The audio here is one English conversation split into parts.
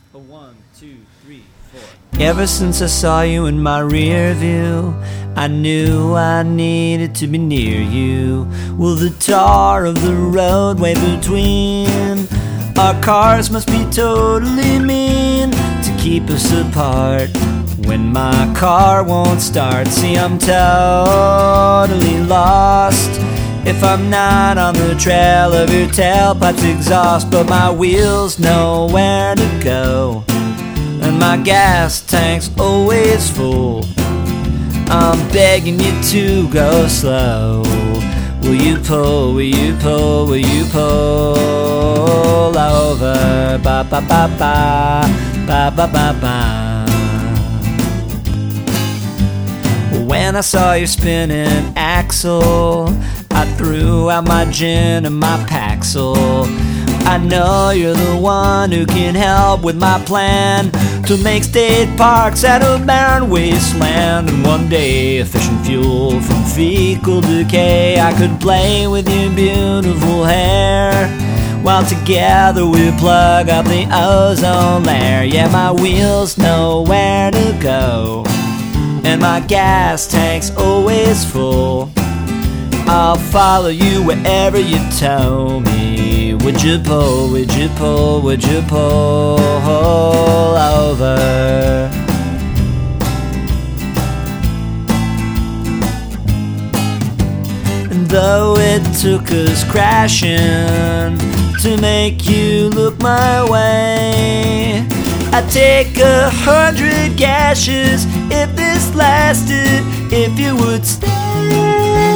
A 1, 2, 3, 4. Ever since I saw you in my rear view, I knew I needed to be near you. Well, the tar of the roadway between our cars must be totally mean to keep us apart when my car won't start. See, I'm totally lost if I'm not on the trail of your tailpipe's exhaust. But my wheels know where to go, and my gas tank's always full. I'm begging you to go slow. Will you pull, will you pull, will you pull over? Ba ba ba ba, ba ba ba ba. When I saw your spinning axle, I threw out my gin and my Paxil. I know you're the one who can help with my plan to make state parks out of barren wasteland. And one day, efficient fuel from fecal decay, I could play with your beautiful hair, while together we plug up the ozone layer. Yeah, my wheels know where to go, and my gas tank's always full. I'll follow you wherever you tow me. Would you pull, would you pull, would you pull over? And though it took us crashing to make you look my way, I'd take 100 gashes if this lasted, if you would stay.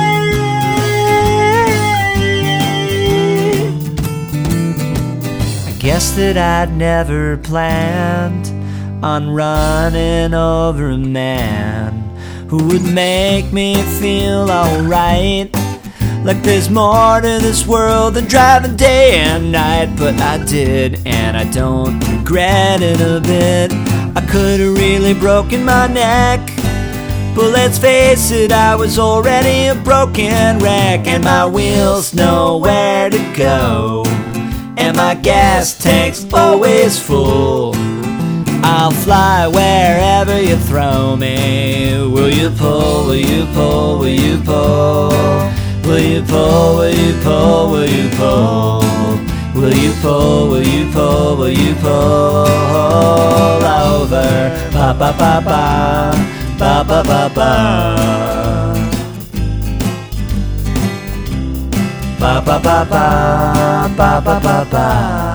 Guess that I'd never planned on running over a man who would make me feel alright, like there's more to this world than driving day and night. But I did, and I don't regret it a bit. I could've really broken my neck, but let's face it, I was already a broken wreck. And my wheels know where to go, and my gas tank's always full. I'll fly wherever you throw me. Will you pull, will you pull, will you pull? Will you pull, will you pull, will you pull? Will you pull, will you pull, will you pull over? Ba ba ba ba, ba ba ba ba. Ba ba ba ba, ba ba ba ba.